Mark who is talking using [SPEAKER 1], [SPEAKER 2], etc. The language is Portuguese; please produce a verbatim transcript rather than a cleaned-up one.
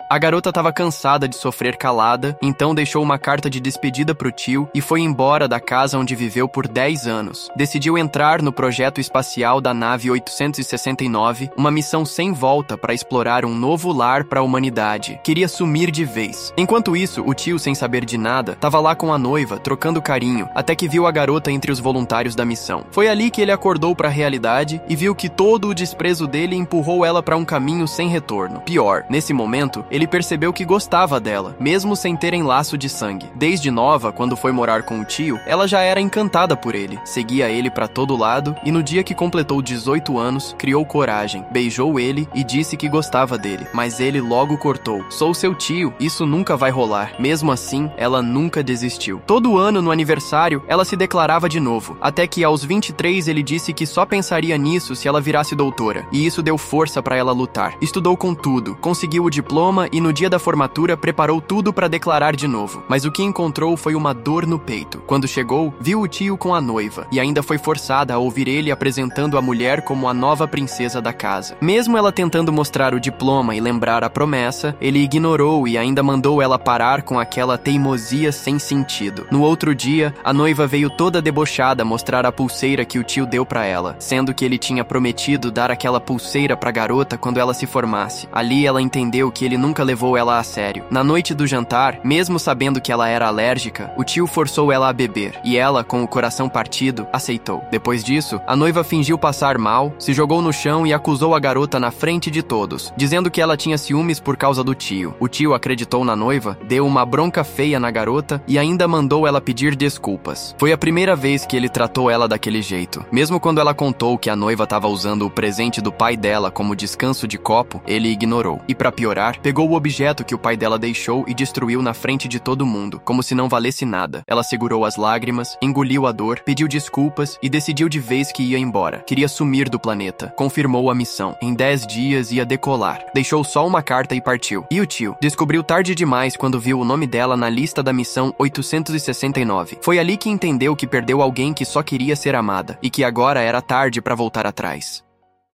[SPEAKER 1] A garota estava cansada de sofrer calada, então deixou uma carta de despedida pro tio e foi embora da casa onde viveu por dez anos. Decidiu entrar no projeto espacial da nave oitocentos e sessenta e nove, uma missão sem volta para explorar um novo lar para a humanidade. Queria sumir de vez. Enquanto isso, o tio, sem saber de nada, estava lá com a noiva, trocando carinho, até que viu a garota entre os voluntários da missão. Foi ali que ele acordou para a realidade e viu que todo o desprezo dele empurrou ela para um caminho sem retorno. Pior, nesse momento, ele percebeu que gostava dela, mesmo sem terem laço de sangue. Desde nova, quando foi morar com o tio, ela já era encantada por ele, seguia ele para todo lado e no dia que completou dezoito anos, criou coragem, beijou ele e disse que gostava dele, mas ele logo cortou. Sou seu tio, isso nunca vai rolar. Mesmo assim, ela nunca desistiu. Todo ano, no aniversário, ela se declarava de novo, até que aos vinte e três ele disse que só pensaria nisso se ela virasse doutora, e isso deu força para ela lutar. Estudou com tudo, conseguiu o diploma e no dia da formatura preparou tudo para declarar de novo, mas o que encontrou foi uma dor no peito. Quando chegou, viu o tio com a noiva, e ainda foi forçada a ouvir ele apresentando a mulher como a nova princesa da casa. Mesmo ela tentando mostrar o diploma e lembrar a promessa, ele ignorou e ainda mandou ela parar com aquela teimosia sem sentido. No outro dia, a noiva veio toda debochada mostrar a pulseira que o tio deu pra ela, sendo que ele tinha prometido dar aquela pulseira pra garota quando ela se formasse. Ali ela entendeu que ele nunca levou ela a sério. Na noite do jantar, mesmo sabendo que ela era alérgica, o tio forçou ela a beber, e ela, com o coração partido, aceitou. Depois disso, a noiva fingiu passar mal, se jogou no chão e acusou a garota na frente de todos, dizendo que ela tinha ciúmes por causa do tio. O tio acreditou na noiva, deu uma bronca feia na garota e ainda mandou ela pedir desculpas. Foi a primeira vez que ele tratou ela daquele jeito. Mesmo quando ela contou que a noiva estava usando o presente do pai dela como descanso de copo, ele ignorou. E pra piorar, pegou o objeto que o pai dela deixou e destruiu na frente de todo mundo, como se não valesse nada. Ela segurou as lágrimas, engoliu a dor, pediu desculpas e decidiu de vez que ia embora. Queria sumir do planeta. Confirmou a missão. Em dez dias ia decolar. Deixou só uma carta e partiu. E o tio? Descobriu tarde demais quando viu o nome dela na lista da missão oitocentos e sessenta e nove. Foi ali que entendeu que perdeu alguém que só queria ser amada e que agora era tarde para voltar atrás.